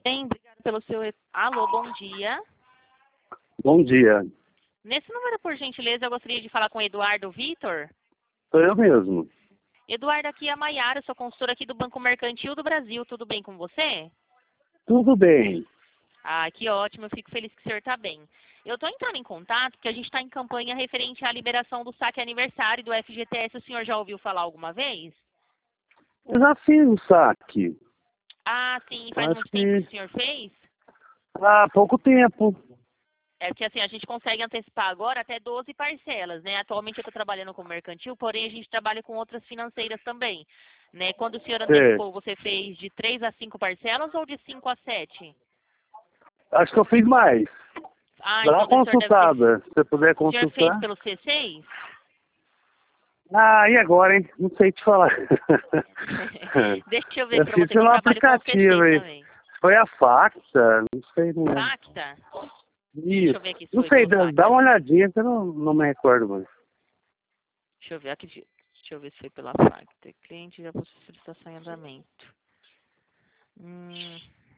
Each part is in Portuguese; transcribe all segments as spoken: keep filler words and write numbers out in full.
Bem, obrigada pelo seu... Alô, bom dia. Bom dia. Nesse número, por gentileza, eu gostaria de falar com o Eduardo Vitor. Sou eu mesmo. Eduardo, aqui é a Maiara, sou consultora aqui do Banco Mercantil do Brasil. Tudo bem com você? Tudo bem. Ah, que ótimo. Eu fico feliz que o senhor está bem. Eu estou entrando em contato porque a gente está em campanha referente à liberação do saque aniversário do F G T S. O senhor já ouviu falar alguma vez? Eu já fiz o saque. Ah, sim. Faz Acho muito que tempo que o senhor fez? há pouco tempo. É porque assim, a gente consegue antecipar agora até doze parcelas, né? Atualmente eu estou trabalhando com mercantil, porém a gente trabalha com outras financeiras também. Né? Quando o senhor É, antecipou, você fez de três a cinco parcelas ou de cinco a sete? acho que eu fiz mais. Ah, Dá uma então o senhor deve ter... consultada, se você puder O senhor fez consultar. pelo C seis? Ah, e agora, hein? Não sei te falar. Deixa eu ver Eu para fiz você que eu pelo trabalho com o C aplicativo seis aí. também. Foi a Facta, não sei, não lembro. Facta? Deixa Isso. eu ver aqui se Não foi sei, pelo dá, Facta. dá uma olhadinha que eu não, não me recordo mais. Deixa eu ver aqui. Deixa eu ver se foi pela Facta. Cliente já possui solicitação em andamento. Hum...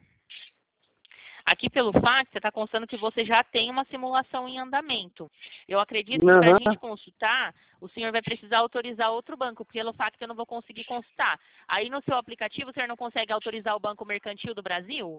Aqui pelo Facta está constando que você já tem uma simulação em andamento. Eu acredito que para a gente Aham. consultar, o senhor vai precisar autorizar outro banco, porque pelo Facta eu não vou conseguir consultar. Aí no seu aplicativo, o senhor não consegue autorizar o Banco Mercantil do Brasil?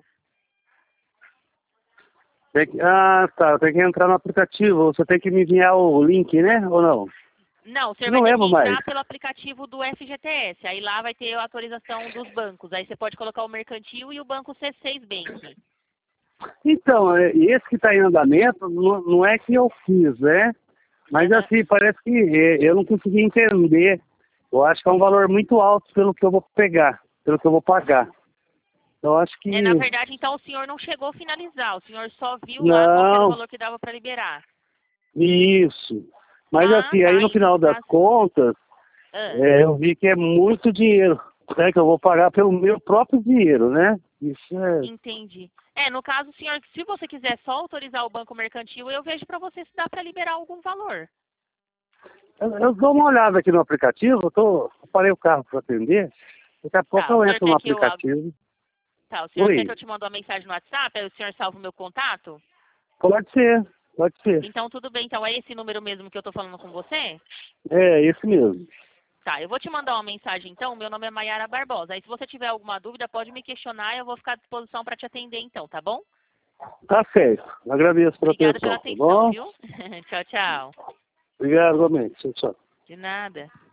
Tem que- Ah, tá. Tem que entrar no aplicativo. Você tem que me enviar o link, né? Ou não? Não, o senhor vai Não ter que lembro mais. entrar pelo aplicativo do F G T S. Aí lá vai ter a autorização dos bancos. Aí você pode colocar o Mercantil e o Banco C seis Bank. Então, é, esse que está em andamento, não, não é que eu fiz, né? Mas Aham. assim, parece que é, eu não consegui entender. Eu acho que é um valor muito alto pelo que eu vou pegar, pelo que eu vou pagar. Eu acho É, na que verdade, então o senhor não chegou a finalizar. O senhor só viu lá qual que era o não, valor que dava para liberar. isso. Mas Ah, assim, aí tá. no E nesse final das caso... contas, Ah, é, eu vi que é muito dinheiro, né? Que eu vou pagar pelo meu próprio dinheiro, né? Isso é. entendi. É, no caso, senhor, se você quiser só autorizar o Banco Mercantil, eu vejo para você se dá para liberar algum valor. Eu, eu dou uma olhada aqui no aplicativo, eu, tô, eu parei o carro para atender, daqui a pouco Tá, o eu senhor entro no quer que eu... aplicativo. Tá, o senhor quer que Oi. eu te mande uma mensagem no WhatsApp? Aí o senhor salva o meu contato? Pode ser, pode ser. Então, tudo bem. Então, é esse número mesmo que eu tô falando com você? É, esse mesmo. Tá, eu vou te mandar uma mensagem, então. Meu nome é Maiara Barbosa. Aí, se você tiver alguma dúvida, pode me questionar e eu vou ficar à disposição para te atender, então, tá bom? Tá certo. Agradeço pela Obrigada pela atenção, tá atenção, bom? viu? Tchau, tchau. Obrigado, igualmente. Tchau, tchau. De nada.